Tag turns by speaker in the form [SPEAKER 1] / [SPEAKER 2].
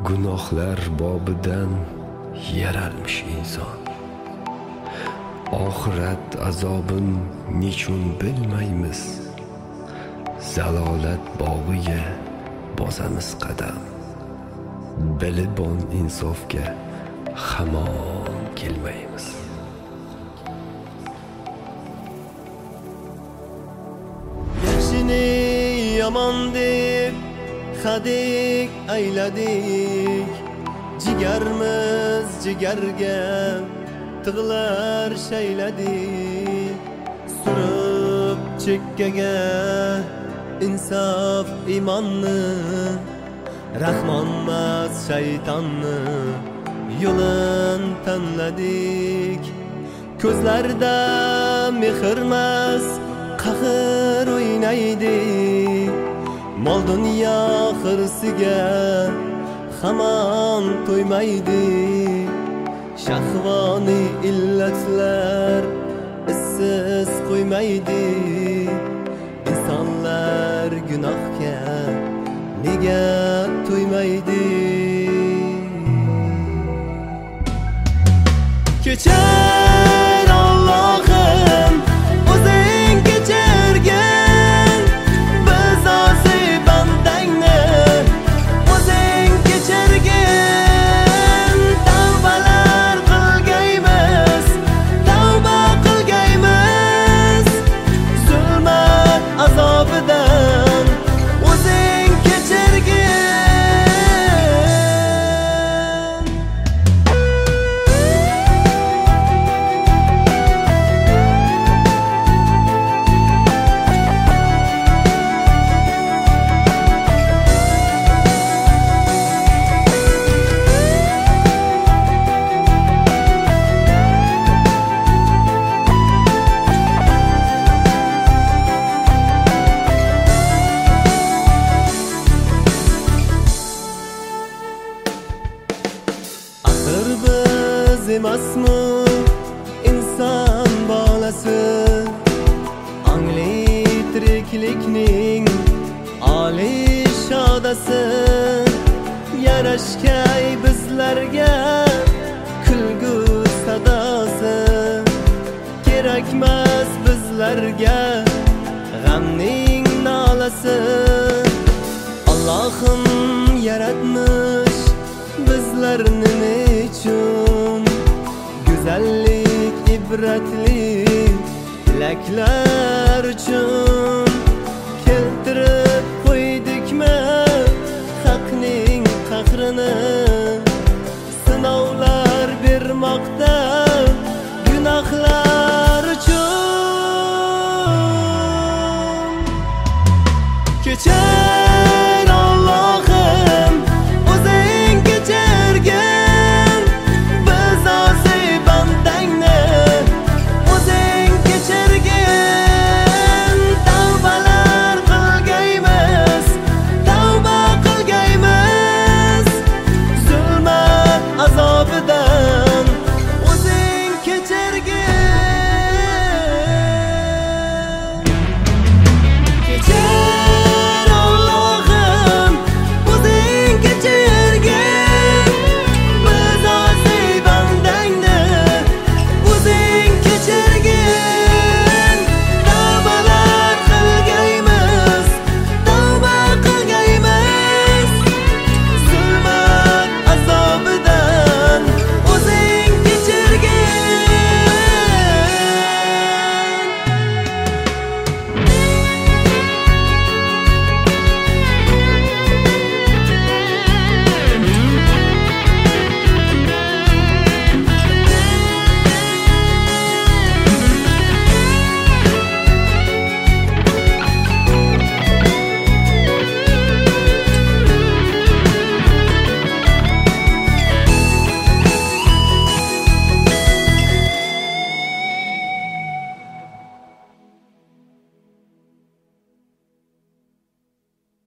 [SPEAKER 1] gunohlar bobidan yaralmish inson. Oxirat azobin nechun bilmaymiz, zalolat bog'iga bosamiz qadam. Bilibon insofga hamon kelmaymiz.
[SPEAKER 2] Yaxshini yomon deb xadik ayladik, jigarmiz jigarga tig'lar shayladik. Surib chekkaga insof iymonni, rahmonmas shaytonni yo'lin tanladik. Ko'zlarda mehrmas qahr o'ynaydi, mol dunyo xirsiga hamon to'ymaydi. Shahvoniy illatlar issiz qo'ymaydi. İnsanlar gunohga nega to'ymaydi? Kechir Allohim, o'zing kechirgin biz ozi bandangni, o'zing kechirgin. Tavbalar qilgaymiz, tavba qilgaymiz, zulmat azobidan o'zing kechirgin. Axir biz emasmi inson bolasi, ongli tiriklikning oliy shodasi. Yarashgay bizlarga kulgu sadosi, kerakmas bizlarga g'amning nolasi. Allohim yaratmish bizlarni nechun, go'zallik ibratli tilaklar uchun. Keltirib qo'ydikmi haqning qahrini, sinovlar bermoqda